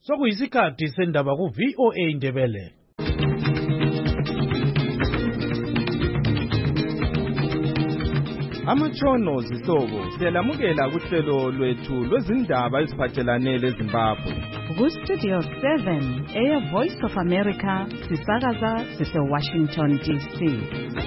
Sokuyisikhathi sendaba ku VOA Indebele. Amatshono zihlobo siyalamukela kuhlelo lwethu lwezindaba eziphathelane leZimbabwe. Ku-Studio 7 Air Voice of America sisakaza sise-Washington DC.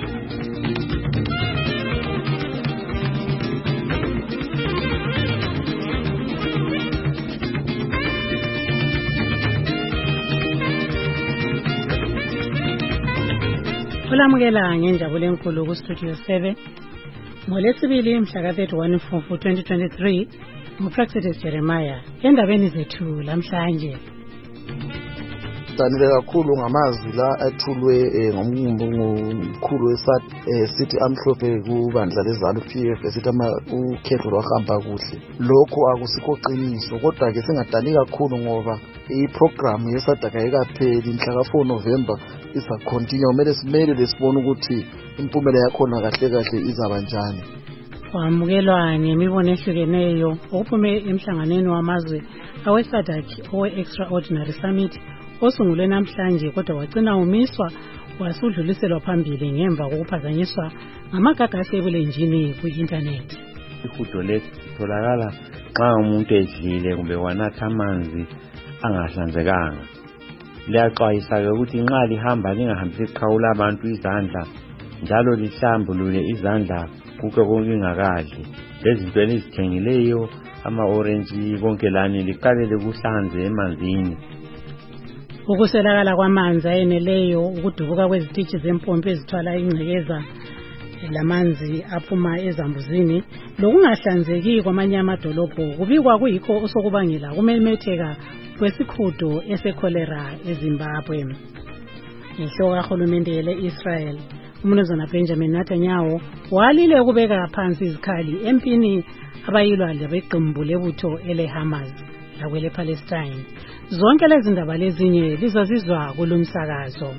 Olamukela ngenjabulo enkulu ku-Studio 7. Ngolesibili mhla ka-31 Mfumfu 2023 nguPraxedis Jeremiah endabeni zethu lamhlanje. Danile kakhulu ngamazwi la ethulwe ngomkhulu weSADC amhlophe kubandla leZANU PF esithi ukhetho lwahamba kuhle. Lokho akusikho qiniso, kodwa ke singadani kakhulu ngoba iprogram yeSADC ayikapheli. Mhla ka-4 November isa continue, kumele simele sibone ukuthi impumela yakhona kahle izaba njani. Wamukelwa ngemibono ehlukeneyo ophume emhlanganweni wamazwe aweSADC owe-Extraordinary Summit osungulwe namhlanje, kodwa wagcina umiswa wasudluliselwa phambili ngemva kokuphazanyiswa ngamagagasi ebulenjini ku-internet. Ihudo litholakala xa umuntu edlile kumbe wanatha amanzi angahlanzekanga. Liyaxwayisa-ke ukuthi nxa lihamba lingahambisi iqhawula abantu izandla, njalo lihlambulule izandla kuke konke ingakadli. Lezinto elizithengileyo ama-orange konke lani liqalele kuhlanze emanzini. Ukuswelakala kwamanzi ayeneleyo, ukudubuka kwezititshi zempompi ezithwala ingcekeza lamanzi aphuma ezambuzini, lokungahlanzeki kwamanye amadolobho kubikwa kuyikho osokubangela kumemetheka kwesikhudo esekholera eZimbabwe. Inhloko kahulumende le-Israel uMnumzana Benjamin Netanyahu walile ukubeka phansi izikhali empini abayilwa leqembu lebutho ele-Hamas lakwele-Palestine. Zonke lezi ndaba lezinye lizozizwa kulumsakazo.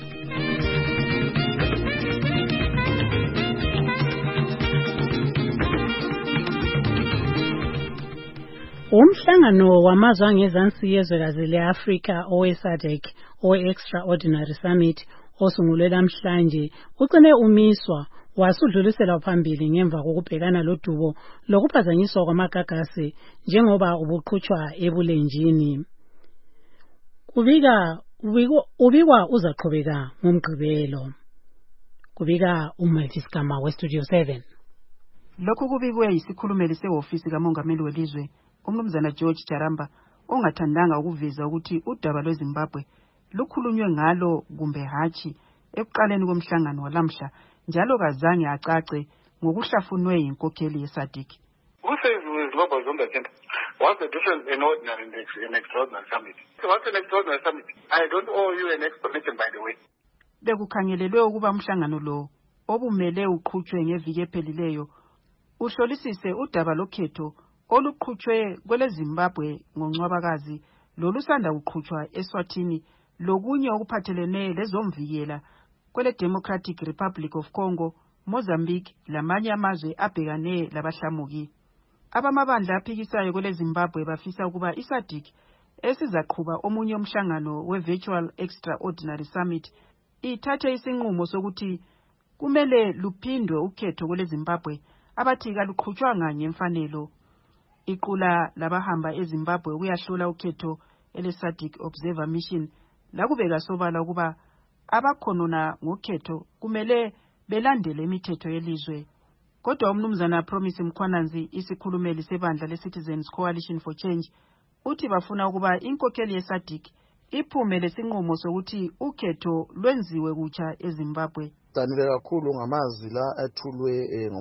Umhlangano wamazwe angezansi yezwekazi le-Afrika owe-SADC owe-Extraordinary Summit osungulwe namhlanje ucine umiswa wasudluliselwa phambili ngemva kokubhekana lodubo lokuphazanyiswa kwamagagasi njengoba ubuqhutshwa ebulenjini. Ubikwa uzaqhubeka ngomgqibelo. Kubika uMaltiskama weStudio 7. Lokhu kubikwe yisikhulumeli sehofisi kamongameli welizwe uMnumzana George Jaramba, ongathandanga ukuveza ukuthi udaba lweZimbabwe lukhulunywe ngalo kumbe hatshi ekuqaleni komhlangano walamhla, njalo kazange acace ngokuhlafunwe yinkokheli yeSADC. Who says Zimbabwe is on the agenda? What's the difference in ordinary and extraordinary summit? What's an extraordinary summit? I don't owe you an explanation, by the way. Bekukhangelelwe ukuba umhlangano lo obumele uqhutshwe ngeviki ephelileyo uhlolisise udaba lokhetho oluqhutshwe kwele Zimbabwe ngoNcwabakazi lolusanda uqhutshwa eSwatini lokunye okuphathelene lezomvikela kwele Democratic Republic of Congo, Mozambique lamanye amazwe abhekane labahlamuki. Abamabandla aphikisayo kwele Zimbabwe bafisa ukuba iSADC esizaqhuba omunye umhlangano we-Virtual Extraordinary Summit ithathe isinqumo sokuthi kumele luphindwe ukhetho kwele Zimbabwe abathi kaluqhutshwanga ngemfanelo. Iqula labahamba eZimbabwe kuyahlola ukhetho ele-SADC Observer Mission lakubeka sobala ukuba abakhonona ngokhetho kumele belandele imithetho yelizwe. Kodwa uMnumzana Promise Mkhwananzi, isikhulumeli sebandla le-Citizens Coalition for Change, uthi bafuna ukuba inkokheli yeSADC iphume lesinqumo sokuthi ukhetho lwenziwe kutsha eZimbabwe. Danile kakhulu ngamazwi la ethulwe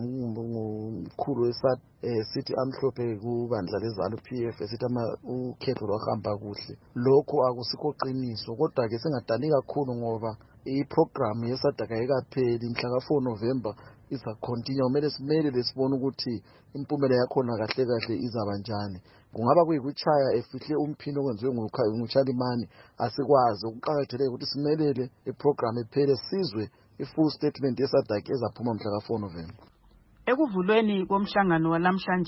ngomkhulu weSADC amhlophe kubandla leZANU PF esithi ukhetho lwahamba kuhle. Lokho akusikho qiniso, kodwa ke singadani kakhulu ngoba iprogram yeSADC ayikapheli. Mhla ka-4 November isa continue, kumele simele sibone ukuthi impumela yakhona kahle izaba njani. Kungaba kuyikuchaya efihle umphini okwenziwe nguChalimani asikwazi. Ukuqakatheke ukuthi simelele iprogram ephele sizwe i-full statement yeSADC ezaphuma mhla ka-4 November. Ekuvulweni komhlangano walamhlanje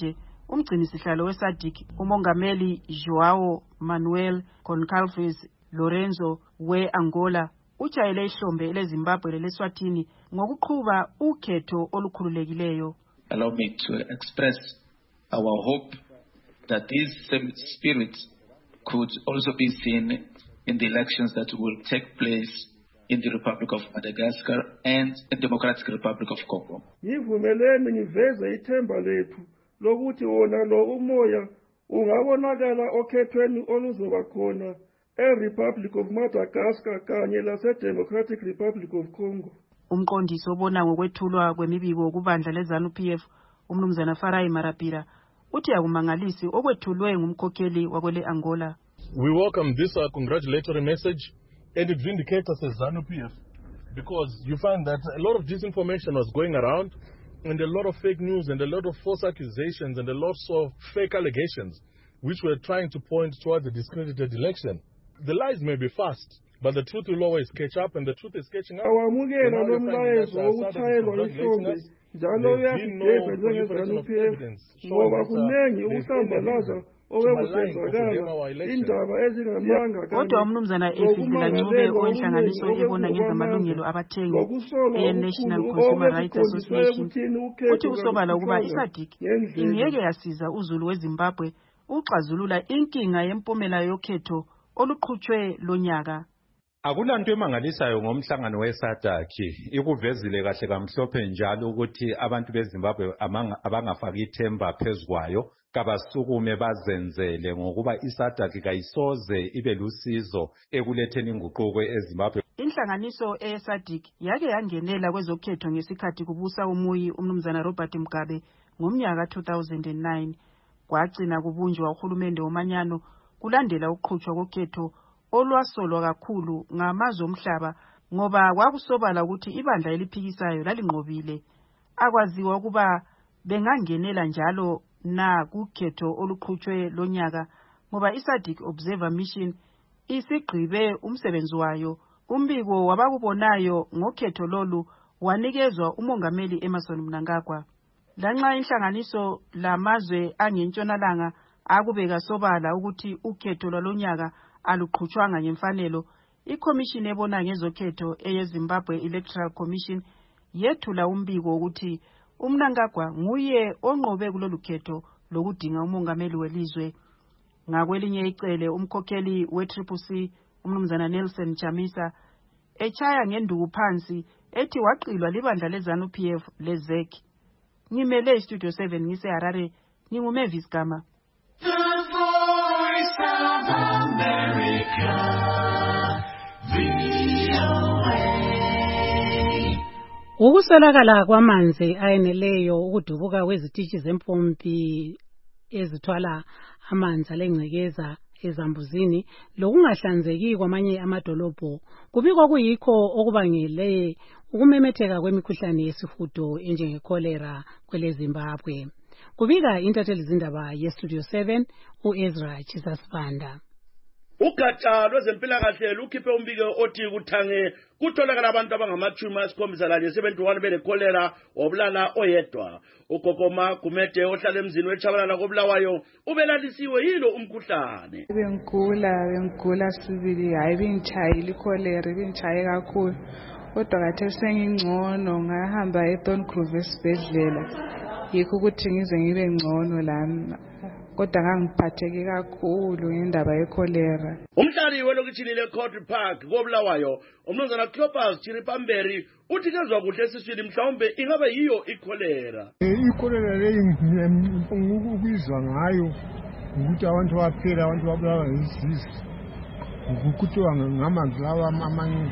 umgcinisihlalo weSADC umongameli Joao Manuel Goncalves Lorenzo we-Angola ujayele ihlombe eleZimbabwe leleSwatini ngokuqhuba ukhetho olukhululekileyo. Allow me to express our hope that these same spirits could also be seen in the elections that will take place in the Republic of Madagascar and the Democratic Republic of Congo. Ngivumelene ngiveze ithemba lethu lokuthi wona lo umoya ungabonakala okhethweni oluzoba khona eRepublic of Madagascar kanye laseDemocratic Republic of Congo. Umqondisi obona ngokwethulwa kwemibiko kubandla leZANU-PF umnumzana Farai Marapira uthi akumangalisi okwethulwe ngumkhokheli wakwele Angola. We welcome this congratulatory message, and it vindicates us as ZANU-PF because you find that a lot of disinformation was going around and a lot of fake news and a lot of false accusations and a lot of fake allegations which were trying to point towards a discredited election. The lies may be fast, but the truth will always catch up, and the truth is catching up. Awamukela lo mlayezo wokuthayelwa ihlombe njalo uyazigeza njengeZANU-PF ngoba kuningi ukuhlambalaza okwenzakala indaba ezingamanga. Kodwa umnumzana Efizila Ncube owenhlanganiso ebona ngezamalungelo abathengi e-National Consumer Rights Association uthi kusobala ukuba iSADC ingeke yasiza uzulu weZimbabwe uxazulula inkinga yempumela yokhetho oluqhutshwe lonyaka. Akulanto emangalisayo ngomhlangano weSADC ikuvezile kahle kamhlophe njalo ukuthi abantu beZimbabwe abangafaki ithemba phezukwayo kabasukume bazenzele ngokuba iSADC kayisoze ibe lusizo ekuletheni inguquko eZimbabwe. Inhlanganiso eSADC yake yangenela kwezokhetho ngesikhathi kubusa umuyi umnumzana Robert Mugabe ngomnyaka 2009 kwagcina kubunjwa uhulumende womanyano kulandela ukuqhutshwa kokhetho olwasolwa kakhulu ngamazwe omhlaba ngoba kwakusobala ukuthi ibandla eliphikisayo lalinqobile. Akwaziwa ukuba bengangenela njalo na kukhetho oluqhutshwe lonyaka ngoba iSADC Observer Mission isigqibe umsebenzi wayo. Umbiko wabakubonayo ngokhetho lolu wanikezwa umongameli Emmerson Mnangagwa. Lanxa inhlanganiso lamazwe angentshonalanga akubeka sobala ukuthi ukhetho lwalonyaka aluqhutshwanga ngemfanelo, iCommission ebona ngezokhetho eyeZimbabwe Electoral Commission yethula umbiko ukuthi uMnangagwa nguye onqobe kulolu khetho lokudinga umongameli welizwe. Ngakwelinye icele umkhokheli we-CCC umnumzana Nelson Chamisa echaya ngenduku phansi ethi waqilwa libandla leZANU-PF leZEC. Ngimele iStudio 7 ngiseHarare, nginguMavis Gama. Ukuswelakala kwamanzi ayeneleyo ukudubuka kwezitishi zempompi ezithwala amanzi alengcekeza ezambuzini lokungahlanzeki kwamanye amadolobho kubikwa kuyikho okubangele ukumemetheka kwemikhuhlane yesihudo enjengekholera kweleZimbabwe. Kubika intatheli zindaba yeStudio 7 uEzra Chisasibanda. Ugatsha lwezempilakahle lukhiphe umbiko othi kuthange kutholakala abantu abangama-71 benekholera wabulala oyedwa. Ugogoma Gumede ohlala emzini weTshabalala koBulawayo ubelalisiwe yilo umkhuhlane. Bengigula sibili, hayi bengitshayile ikholera, bengitshaye kakhulu. Kodwa khathesi sengingcono, ngahamba eTongrove esibhedlela. Yikho ukuthi ngize ngibe ngcono lami. Kodwa ngangiphatheke kakhulu ngendaba yekholera. Umhlali welokishini leCountry Park koBulawayo umnumzana Clopas Chiripamberi uthi kezwa kuhle esiswini mhlawumbe ingabe yiyo ikholera. Ikholera leyi ngikubizwa ngayo ukuthi abantu baphela, abantu babulawa yisisu. Ukuthiwa ngamanzi lawa amanye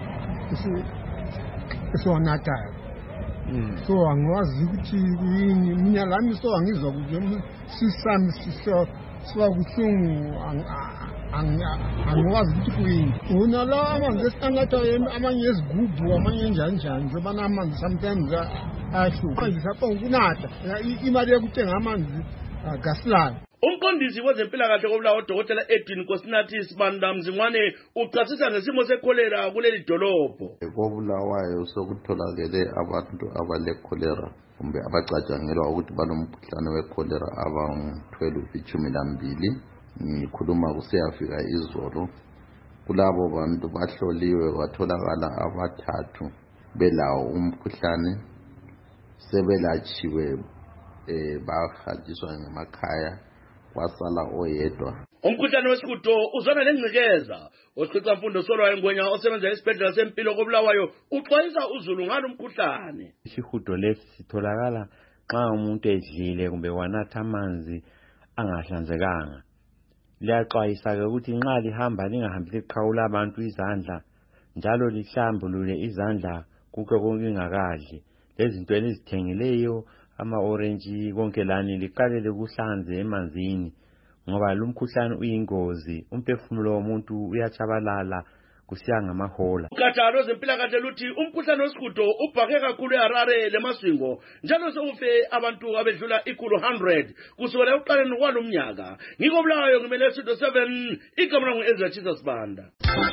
esonatayo. So angwazi ukuthi yini mina lami so angizwa ukuthi sisami siwa kuhlungu angwazi ukuthi kuyini. Una la amanzi esangatha amanye ezigubu amanye njani njengoba amanzi sometimes ahluka. Manje sapho ukunatha imali yokuthenga amanzi gasilana. Umqondisi wezempilakahle koBulawayo uDokotela Edwin Nkosinathi Sibanda Mzimwane uchasisa ngesimo sekholera kuleli dolobho. KoBulawayo sokutholakele abantu abale-cholera kumbe abacatshangelwa ukuthi balomkhuhlane we-cholera abangu-12 ngikhuluma kusiyafika izolo. Kulabo bantu bahloliwe kwatholakala abathathu belawo umkhuhlane sebelatshiwe bahanjiswa ngemakhaya kwasala oyedwa. Umkhuhlane wesihudo uzwana lengcekeza. Osiqiqa mfundo Solwayo Ngwenya osebenza esibhedlela sempilo koBulawayo uxwayisa uzulu ngalo mkhuhlane. Isihudo lesi sitholakala xa umuntu edlile kumbe wanatha amanzi angahlanzekanga. Liyaxwayisa-ke ukuthi nxa lihamba lingahambi liqhawula abantu izandla njalo lihlambulule izandla kuke konke ingakadli. Lezinto elizithengileyo ama-orange konke lani liqalele kuhlanze emanzini ngoba lumkhuhlane uyingozi. Umphefumulo womuntu uyatshabalala kusiya ngamahola. Ugatsha lwezempilakahle luthi umkhuhlane wesihudo ubhake kakhulu eHarare leMasvingo njalo sekufe abantu abedlula 100 kusukela ekuqaleni kwalo mnyaka. NgikoBulawayo ngimele Studio 7 igama langu Ezra Chisa Sibanda.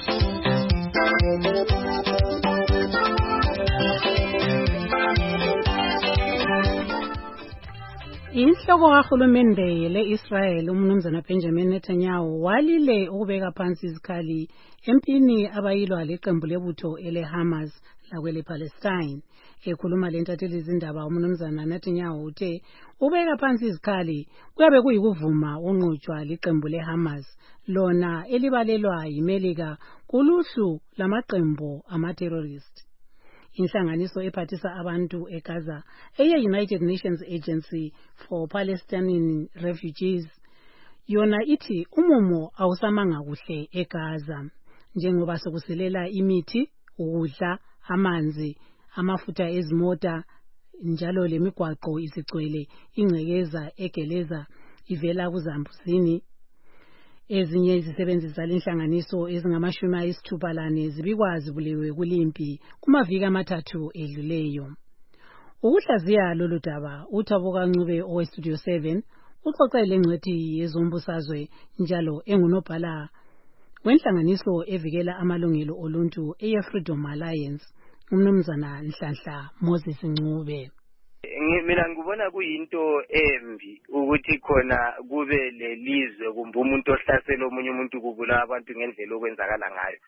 Inhloko kahulumende le-Israel umnumzana Benjamin Netanyahu walile ukubeka phansi izikhali empini abayilwa leqembu lebutho ele-Hamas lakwele-Palestine. Ekhuluma lentatheli izindaba umnumzana Netanyahu uthe ubeka phansi izikhali kuyabe kuyikuvuma unqutshwa liqembu le-Hamas lona elibalelwa yiMelika kuluhlu lamaqembu ama-terrorist. Inhlanganiso ephathisa abantu eGaza eye-United Nations Agency for Palestinian Refugees yona ithi umumo awusamanga kuhle eGaza njengoba sokusilela imithi, ukudla, amanzi, amafutha ezimota njalo lemigwaqo isigcwele ingcekeza egeleza ivela kuzambuzini. Ezinye izisebenzi zalenhlanganiso ezingama-64 zibikwazi bulewe kulimpi kumaviki amathathu edluleyo. Ukuhlaziya lolu daba uThabuka Ncube oweStudio 7 uxoxele ngcwethi yezombusazwe njalo engunobhala wenhlanganiso evikela amalungelo oluntu eye-Freedom Alliance umnumzana Nhlanhla Moses Ncube. Mina ngibona kuyinto embi ukuthi khona kube lelizwe kumbe umuntu ohlasela omunye umuntu kubula abantu ngendlela okwenzakala ngayo.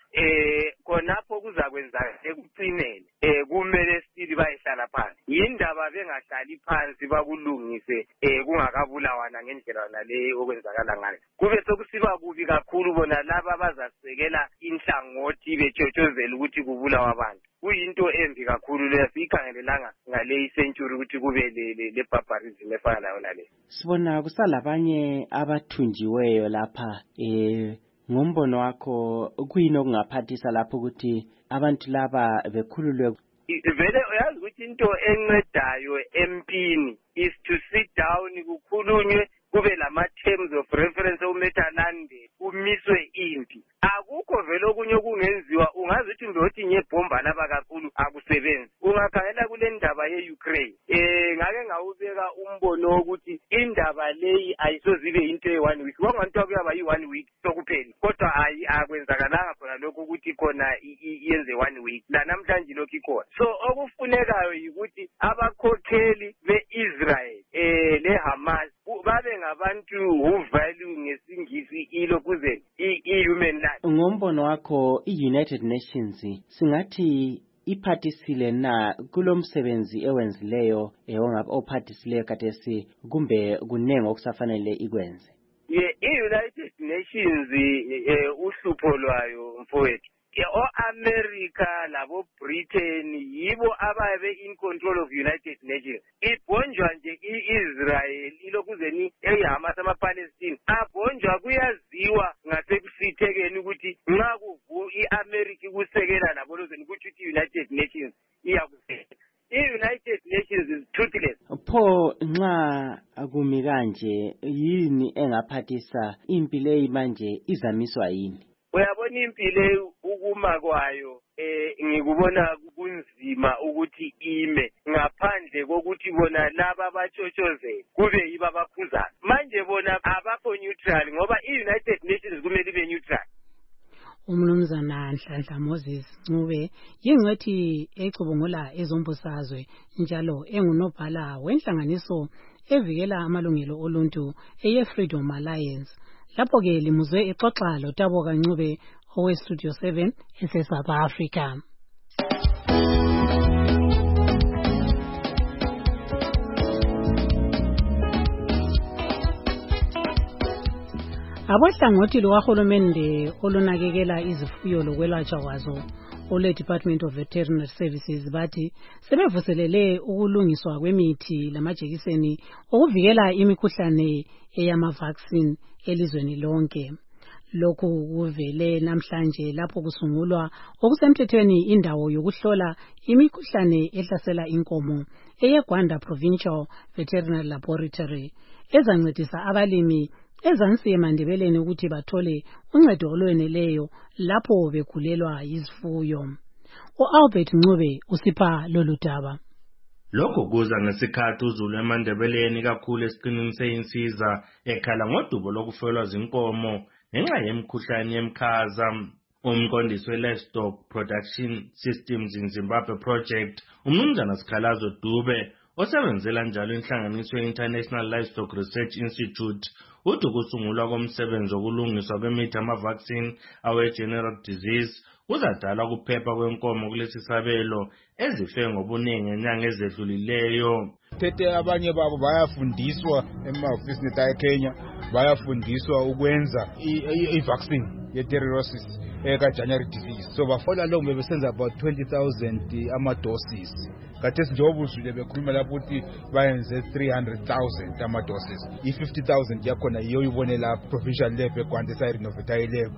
Khonapho kuzakwenzaka ekucineni kumele still bayihlala phansi. Yindaba bengahlali phansi bakulungise kungakabulawana ngendlela nale okwenzakala ngayo. Kube sokusiba kubi kakhulu bona laba bazasekela inhlangothi betshotshozela ukuthi kubulawa abantu. Kuyinto embi kakhulu leyo sikhangelelanga ngale century ukuthi kube le barbarism efana nayo nale. Sibona kusalabanye abathunjiweyo lapha ngombono wakho kuyini okungaphathisa lapho ukuthi abantu laba bekhululwe. Vele uyazi ukuthi into encedayo empini is to sit down kukhulunywe kube lama terms of reference omethalande kumiswe impi. Akukho vele okunye kungenziwa ungazi ukuthi ngizothi ngebomba laba kakhulu akusebenzi. Ungakhangela kule ndaba ye-Ukraine ngake ngawubeka umbono ukuthi indaba leyi ayisozibe into ye-1 week. Kwangathiwa kuyaba yi-1 week sokuphela kodwa akwenzakalanga khona lokho ukuthi khona yenze 1 week la namhlanje lokho ikhona. So okufunekayo yikuthi abakhokheli be-Israel le-Hamas babe ngabantu who value ngesingisi ilokuze i-human life. Ngombono wakho i-United Nations singathi iphathisile na kulomsebenzi ewenzileyo ophathisileyo kathesi kumbe kunenge okusafanele ikwenze? I-United Nations uhlupho lwayo mfowethu o-America labo Britain yibo ababe in control of United Nations. Ibhonjwa nje i-Israel ilokuzeni eyiHamas ama-Palestine abhonjwa kuyaziwa ngasekusithekeni ukuthi nxa i-America ikusekela labo lozeni kuthi i-United Nations iyakusekela. I-United Nations is toothless. Pho nxa kumi kanje yini engaphathisa impi leyi manje izamiswa yini? uyabona impilo ukuma kwayo ngikubona kunzima ukuthi ime ngaphandle kokuthi bona laba abatshotshoze kube yibo abaphuzayo. Manje bona abakho neutral ngoba i-United Nations kumele ibe neutral. Umnumzana Nhlanhla Moses Ncube yingcwethi ecubungula ezombusazwe njalo engunobhala wenhlanganiso evikela amalungelo oluntu eye-Freedom Alliance. Lapho ke limuzwe exoxa loTaboka Ncube owe-Studio 7 ese-South Africa. Abohlangothi lukahulumende olunakekela izifuyo lokwelatshwa kwazo ole-Department of Veterinary Services bathi sebevuselele ukulungiswa kwemithi lamajekiseni okuvikela imikhuhlane eyama-vaccine elizweni lonke. Lokhu kuvele namhlanje lapho kusungulwa okusemthethweni indawo yokuhlola imikhuhlane ehlasela inkomo eyeGwanda Provincial Veterinary Laboratory ezancedisa abalimi ezansi eMandebeleni ukuthi bathole uncedo olweneleyo lapho bekhulelwa izifuyo. U-Albert Ncube usipha lolu daba. Lokho kuza ngesikhathi uZulu eMandebeleni kakhulu esiqinini seyinsiza ekhala ngodubo lokufelwa zinkomo ngenxa yemikhuhlane yemkhaza. Umqondisi we-Livestock Production Systems in Zimbabwe Project, umnumzana Sikhalazo Dube, osebenzela njalo inhlanganiso ye-International Livestock Research Institute, uthi kusungulwa komsebenzi wokulungiswa kwemithi ama-vaccine awe-general disease kuzadala ukuphepha kwenkomo kulesi sabelo ezife ngobuningi ngenyanga ezedlulileyo. Thethe abanye babo bayafundiswa emahofisini eKenya, bayafundiswa ukwenza i-vaccine ye-terroriosis eka-January disease. So bafola lo bebesenza about 20,000 ama-doses. Kathesi njengoba uzwile bekhuluma lapho ukuthi bayenze 300,000 ama-doses. I-50,000 yakhona yiyo uyibone la provincial lab eGwanda esayirenovate lab.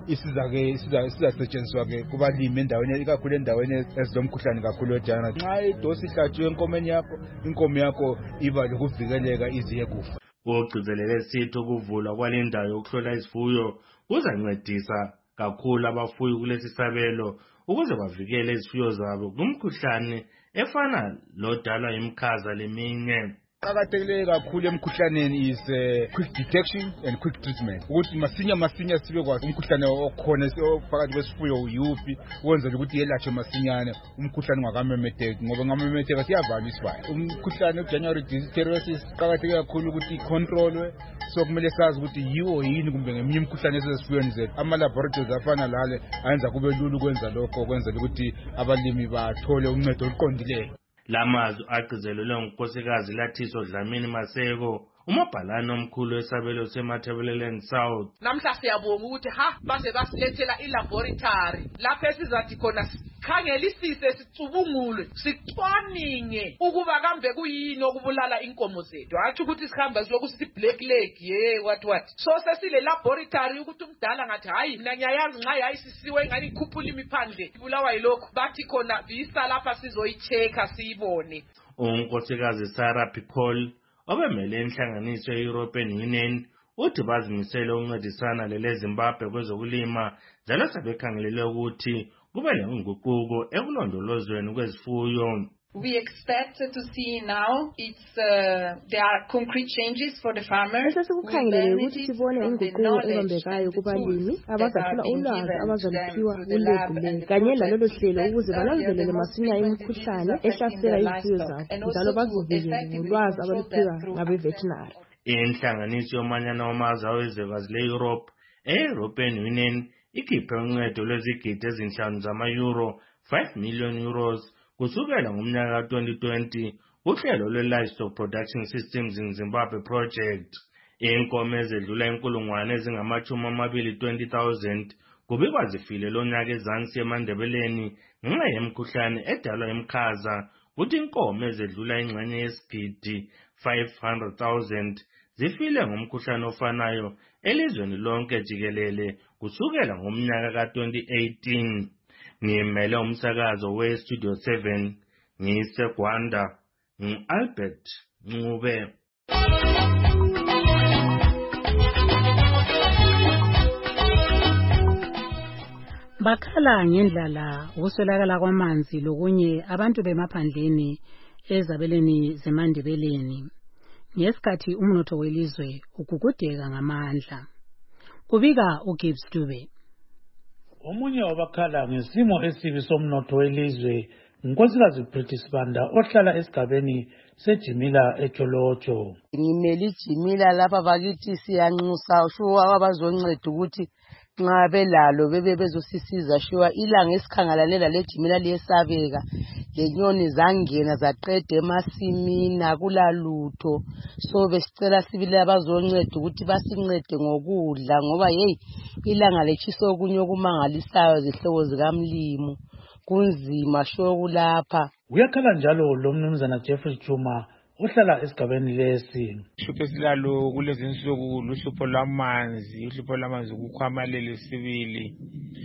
Isizasetshenziswa-ke kubalimi endaweni ikakhulu endaweni ezilomkhuhlane kakhulu weJanuary. Nxa idosi ihlatshiwe enkomeni yakho, inkomo yakho iba lokuvikeleka iziye kufa. Ugcizelele sithi ukuvulwa kwalendawo yokuhlola izifuyo kuzancedisa kakhulu abafuyi kulesi sabelo ukuze bavikele izifuyo zabo kumkhuhlane efana lodalwa yimkhaza leminye. Qakathekile kakhulu emkhuhlaneni is quick detection and quick treatment. Ukuthi masinya sibe kwazi umkhuhlane okhona phakathi kwesifuyo uyuphi ukwenzela ukuthi yelatshwe masinyane umkhuhlane ungakamemetheki ngoba ngamemetheka siyavala isibaya. Umkhuhlane weJanuary disease terroriosis qakathekile kakhulu ukuthi icontrolwe, so kumele sazi ukuthi yiwo yini kumbe ngeminye imikhuhlane esesifuyweni zethu. Ama-laboratories afana lale ayenza kube lula ukwenza lokho ukwenzela ukuthi abalimi bathole uncedo oluqondileyo. Lamazwi agcizelelwe ngunkosikazi Lathiso Dlamini Maseko, umabhalane omkhulu wesabelo seMatabeleland South. Namhla siyabonga ukuthi base basilethela ilaboratory lapho esizathi khona khangelisise sicubungule sicwaninge ukuba kambe kuyini okubulala inkomo zethu. Hathi ukuthi sikhamba siloku sithi black leg what. So sesile laboratory ukuthi umdala ngathi hayi mina ngiyayazi nxa yayisisiwe ngani ikhuphula imiphandle ibulawa yilokho bathi khona visa lapha sizoyichecka siyibone. Unkosikazi Sarah Picol obemele inhlanganiso ye-European Union uthi bazimisele ukuncedisana leleZimbabwe kwezokulima njalo sebekhangelele ukuthi kube lenguquko ekulondolozweni kwezifuyo. We expect to see now there are concrete changes for the farmers. Sesikukhangelele ukuthi sibone inguquko ebambekayo kubalimi abazathola ulwazi abazaliphiwa kulebhu kanye lalolo hlelo ukuze bananzelele masinya imikhuhlane ehlasela izifuyo zabo njalo bazivikele ngolwazi abaliphiwa ngabe-veterinary. Inhlanganiso yomanyano wamazwe awezwekazi le-Europe e-European Union ikhiphe uncedo lwezigidi ezinhlanu zama-euro 5 million euros kusukela ngomnyaka ka-2020 uhlelo lwe-Livestock Production Systems in Zimbabwe Project. Inkomo ezedlula inkulungwane ezingama-20,000 kubikwa zifile lonyaka ezansi eMandebeleni ngenxa yemikhuhlane edalwa yimkhaza, kuthi inkomo ezedlula ingxenye yesigidi 500,000 zifile ngomkhuhlane ofanayo elizweni lonke jikelele kusukela ngomnyaka ka-2018. Ngimele umsakazo we-Studio 7 ngiseGwanda ngu-Albert Ncube. bakhala ngendlala, ukuswelakala kwamanzi lokunye abantu bemaphandleni ezabeleni zemandebeleni ngesikhathi umnotho welizwe ugugudeka ngamandla. Kubika uGibbs Dube. Omunye wabakhala ngesimo esibi somnotho welizwe unkosikazi Pretty Sibanda ohlala esigabeni sejimila eTsholotsho. Ngimele ijimila lapha bakithi siyanxusa shuwa abazonceda ukuthi nxa belalo bezosisiza shuwa ilanga esikhangalanela lejimila liyesabeka lenyoni zangena zaqeda emasimini akulalutho so besicela sibili abazonceda ukuthi basincede ngokudla ngoba hey ilanga lechisa okunye okumangalisayo zihlobo zikamlimo kunzima shokulapha. Uyakhala njalo lo mnumzana Jeffrey Chuma uhlala esigabeni lesi. Uhlupho esilalo kulezi insuku luhlupho lwamanzi, uhlupho lwamanzi kukhwamalele sibili.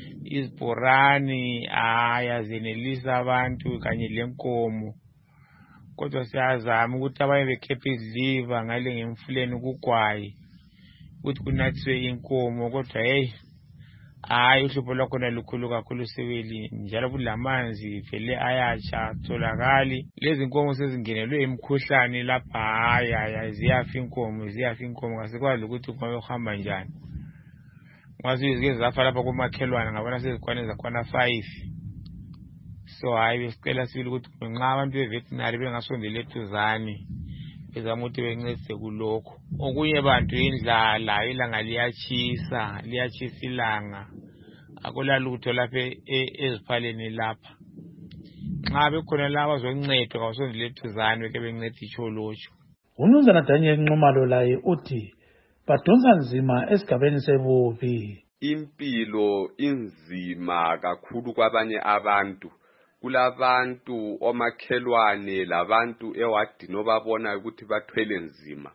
Izibhorani ayazenelisa abantu kanye lenkomo. Kodwa siyazama ukuthi abanye bekhephe iziliva ngale ngemfuleni ukugwayi ukuthi kunathiswe inkomo kodwa hey uhlupho lwakhona lukhulu kakhulu sibili njalo kulamanzi vele ayatsha tholakali lezi nkomo sezingenelwe imikhuhlane lapha ziyafa inkomo kasikwazi ukuthi kume uhamba njani ngazi izike zafa lapha kumakhelwane ngabona sezikwane zakhona 5 so besicela sibili ukuthi nxa abantu beveterinary bengasondela eduzane bezama ukuthi bencedise kulokho. Okunye bantu indlala ilanga liyachisa ilanga akulalutho lapha eziphaleni lapha. Nxa bekhona laba bazoncedwa ngosondela eduzane beke benceda iTsholotsho. Umnumzana Daniel Nxumalo laye uthi badonsa nzima esigabeni sebubi. Impilo inzima kakhulu kwabanye abantu. Kulabantu omakhelwane labantu ewadini obabona ukuthi bathwele nzima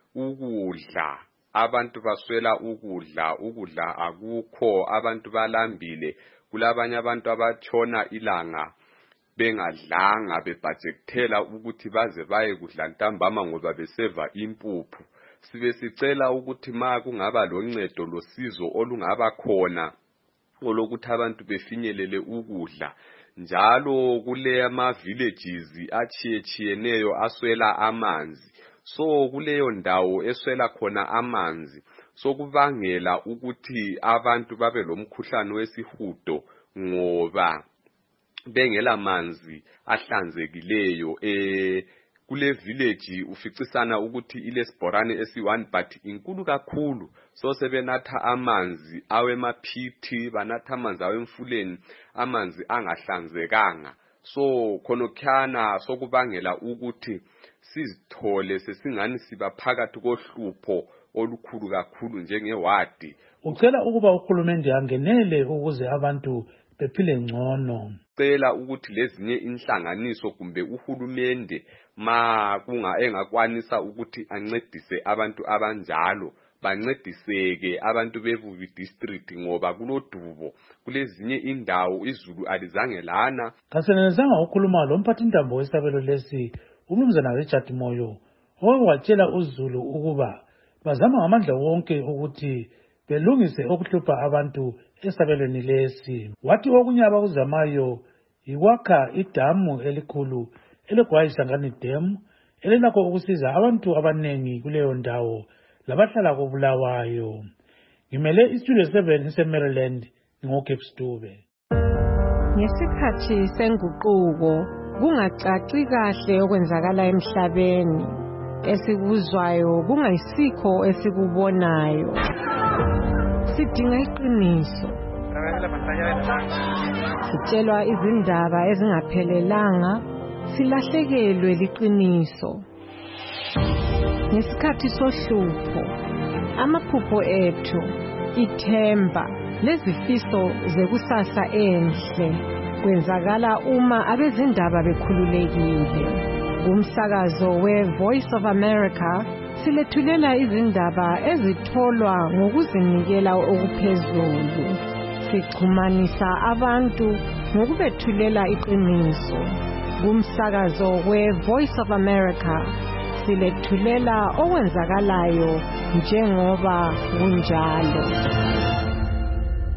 ukudla abantu baswela ukudla akukho abantu balambile kulabanye abantu abatshona ilanga bengadlanga bebhajekuthela ukuthi baze baye kudla ntambama ngoba beseva impuphu. Sibe sicela ukuthi ma kungaba loncedo losizo olungaba khona olokuthi abantu befinyelele ukudla. Njalo kule villages achiyechiyeneyo aswela amanzi. So kuleyo ndawo eswela khona amanzi sokubangela ukuthi abantu babe lomkhuhlane wesihudo ngoba bengela manzi ahlanzekileyo. Kule village uficisana ukuthi ilesibhorane esi1 but inkulu kakhulu so sebenatha amanzi awemaphithi banatha amanzi awemfuleni amanzi angahlanzekanga so khonokhana sokubangela ukuthi sizithole sesingani siba phakathi kohlupho olukhulu kakhulu njengewadi. Ucela ukuba uhulumende angenele ukuze abantu bephile ngcono. Cela ukuthi lezinye inhlanganiso kumbe uhulumende ma engakwanisa ukuthi ancedise abantu abanjalo bancediseke abantu beVuvi district ngoba kulodubo kulezinye indawo izulu alizange lana. Kasenelezanga ukukhuluma lo mphathintambo wesabelo lesi umnumzana Richard Moyo owatshela uZulu ukuba bazama ngamandla wonke ukuthi belungise okuhlupha abantu esabelweni lesi. Wathi okunye abakuzamayo iwakha idamu elikhulu elegwayisangani dam elinakho ukusiza abantu abanengi kuleyo ndawo labahlala koBulawayo. Ngimele iStudio 7 eseMaryland ngoGibbs Dube. Ngesikhathi senguquko kungacaci kahle okwenzakala emhlabeni esikuzwayo kungayisikho esikubonayo. Sidinga iqiniso. Sitshelwa izindaba ezingaphelelanga silahlekelwe liqiniso. Ngesikhathi sohlupho amaphupho ethu ithemba lezifiso zekusasa enhle kwenzakala uma abezindaba bekhululekile. Kumsakazo weVoice of America silethulela izindaba ezitholwa ngokuzinikela okuphezulu. Sixhumanisa abantu ngokubethulela iqiniso. Kumsakazo weVoice of America silethulela okwenzakalayo njengoba kunjalo.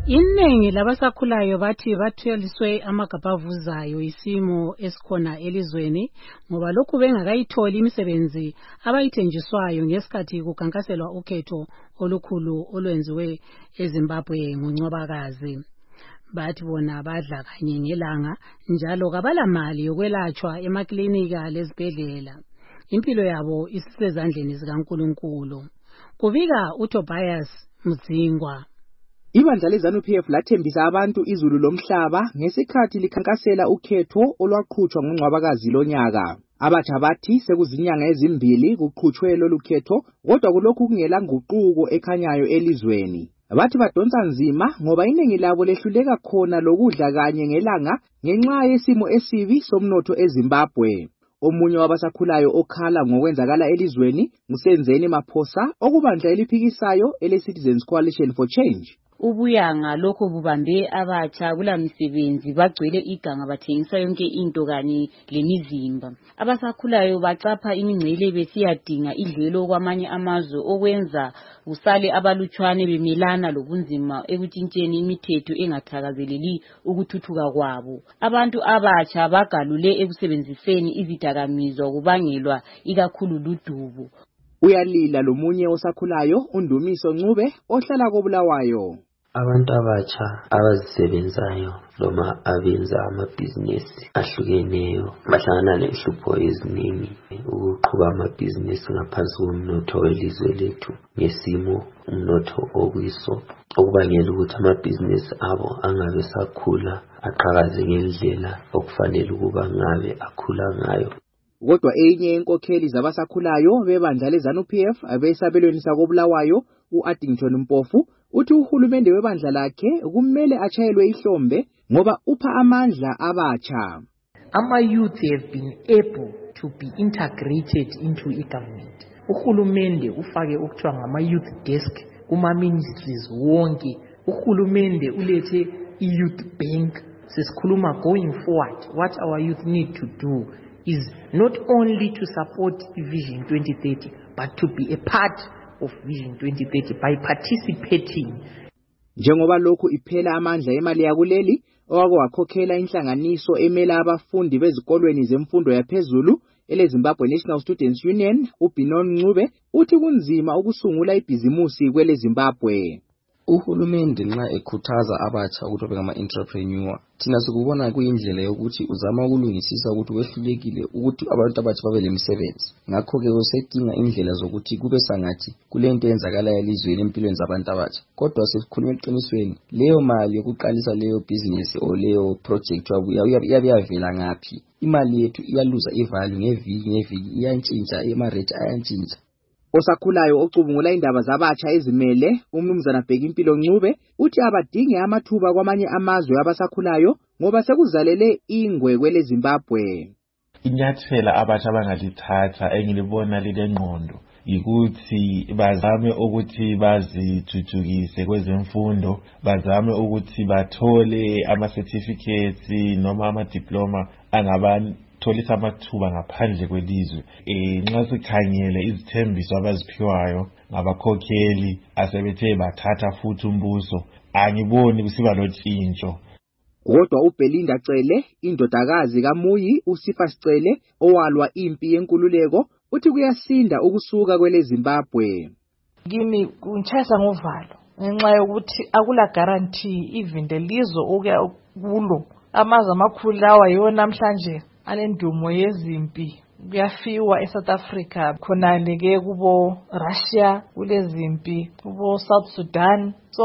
Iningi labasakhulayo bathi bathwaliswe amagabha avuzayo isimo esikhona elizweni ngoba lokhu bengakayitholi imisebenzi abayithenjiswayo ngesikhathi kukankaselwa ukhetho olukhulu olwenziwe eZimbabwe ngoNcwabakazi. Bathi bona badla kanye ngelanga njalo kabalamali yokwelatshwa emaklinika lezibhedlela. Impilo yabo isisezandleni zikaNkulunkulu. Kubika uTobias Mzingwa. Ibandla leZANU-PF lathembisa abantu izulu lomhlaba ngesikhathi likhankasela ukhetho olwaqhutshwa ngoNcwabakazi lonyaka. Abatsha bathi sekuzinyanga ezimbili kuqhutshwe lolu khetho kodwa kulokhu kungela nguquko ekhanyayo elizweni. Bathi badonsa nzima ngoba iningi labo lehluleka khona lokudla kanye ngelanga ngenxa yesimo esibi somnotho eZimbabwe. Omunye wabasakhulayo okhala ngokwenzakala elizweni nguSenzeni Maphosa okubandla eliphikisayo ele-Citizens Coalition for Change. Ubuyanga lokho bubambe abatsha kulamisebenzi bagcwele iganga bathengisa yonke into kanye lemizimba. Abasakhulayo bacapha imingcele besiyadinga idlelo kwamanye amazwe okwenza usale abalutshwane bemelana lobunzima ekutshintsheni imithetho engathakazeleli ukuthuthuka kwabo. Abantu abatsha bagalule ekusebenziseni izidakamizwa kubangelwa ikakhulu ludubo. Uyalila lomunye osakhulayo uNdumiso Ncube ohlala koBulawayo. Abantu abatsha abazisebenzayo noma abenza amabhizinesi ahlukeneyo bahlangana nenhlupho eziningi ukuqhuba amabhizinesi ngaphansi komnotho welizwe lethu ngesimo umnotho okuyiso okubangela ukuthi amabhizinesi abo angabe sakhula aqhakaze ngendlela okufanele ukuba ngabe akhula ngayo. Kodwa enye inkokheli zabasakhulayo bebandla leZANU-PF abesabelweni sakoBulawayo uAddington Mpofu uthi uhulumende webandla lakhe kumele achayelwe ihlombe ngoba upha amandla abatsha. Ama-youth have been able to be integrated into i-government. Uhulumende ufake okuthiwa ngama-youth desk kuma-ministries wonke. Uhulumende ulethe i-youth bank. Sesikhuluma going forward what our youth need to do is not only to support Vision 2030 but to be a part of Vision 2030 by participating. Njengoba lokhu iphela amandla emali yakuleli owake wakhokhela inhlanganiso emela abafundi bezikolweni zemfundo yaphezulu eleZimbabwe National Students Union uBinon Ncube uthi kunzima ukusungula ibhizimusi kwele Zimbabwe. Uhulumende nxa ekhuthaza abatsha ukuthi babe ngama-entrepreneur, thina sikubona kuyindlela yokuthi uzama ukulungisisa ukuthi wehlulekile ukuthi abantu abatsha babe lemisebenzi. Ngakho-ke usedinga indlela zokuthi kube sangathi kulento eyenzakalayo elizweni empilweni zabantu abatsha. Kodwa sesikhuluma eqinisweni, leyo mali yokuqalisa leyo business o leyo project iyabe yavela ngaphi? Imali yethu iyaluza ivalue ngeviki iyantshintsha, ama-rate ayantshintsha. Osakhulayo ocubungula indaba zabatsha ezimele umnumzana Bhekimpilo Ncube uthi abadinge amathuba kwamanye amazwe abasakhulayo ngoba sekuzalele ingwe kwele Zimbabwe. Inyathela abatsha bangalithatha engilibona lilengqondo yikuthi bazame ukuthi bazithuthukise kwezemfundo, bazame ukuthi bathole ama-certificates noma ama-diploma tholisa amathuba ngaphandle kwelizwe. Nxa sikhangele izithembiso abaziphiwayo ngabakhokheli asebethe bathatha futhi umbuso, angiboni kusiba lotshintsho. Kodwa uBelinda Cele indodakazi kaMuyi uSifa Sicele owalwa impi yenkululeko uthi kuyasinda ukusuka kwele Zimbabwe. Kimi kunchasa ngovalo ngenxa yokuthi akula guarantee even lelizwe okuya kulo amazwe amakhulu lawa yiwo namhlanje anendumo yezimpi. Kuyafiwa eSouth Africa khonale ke kubo Russia kulezimpi kubo South Sudan, so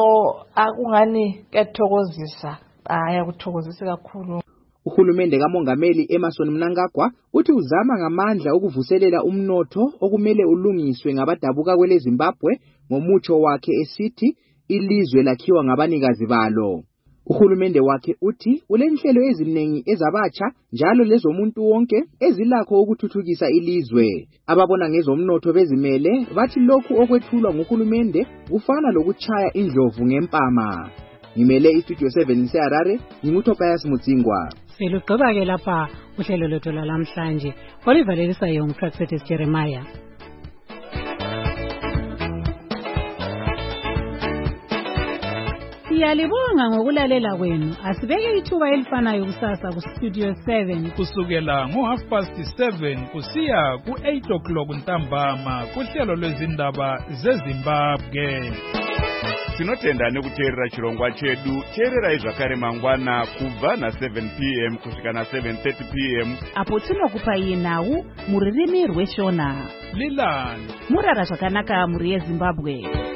akungani kuyathokozisa, ayakuthokozisa kakhulu. Uhulumende kaMongameli Emmerson Mnangagwa uthi uzama ngamandla ukuvuselela umnotho okumele ulungiswe ngabadabuka kwele Zimbabwe ngomutsho wakhe esithi ilizwe lakhiwa ngabanikazi balo. Uhulumende wakhe uthi ulenhlelo eziningi ezabatsha njalo lezomuntu wonke ezilakho ukuthuthukisa ilizwe. Ababona ngezomnotho bezimele bathi lokhu okwethulwa nguhulumende kufana lokutshaya indlovu ngempama. Ngimele iStudio 7 seHarare, nginguTobias Mutsingwa. Selugqiba ke lapha uhlelo lwethu lamhlanje olivalelisa nguProfessor Jeremiah. Siyalibonga ngokulalela kwenu. Asibeke ithuba elifanayo kusasa ku Studio 7 kusukela ngo7:30 kusiya ku8 ntambama kuhlelo lwezindaba zeZimbabwe. Tinotenda kuteerera chirongwa chedu. Teerera zvakare mangwana kubva na7 p.m. kusvika na7:30 p.m. apo tinokupai nhau muririmi rweshona. Lilani murara zvakanaka muri yeZimbabwe.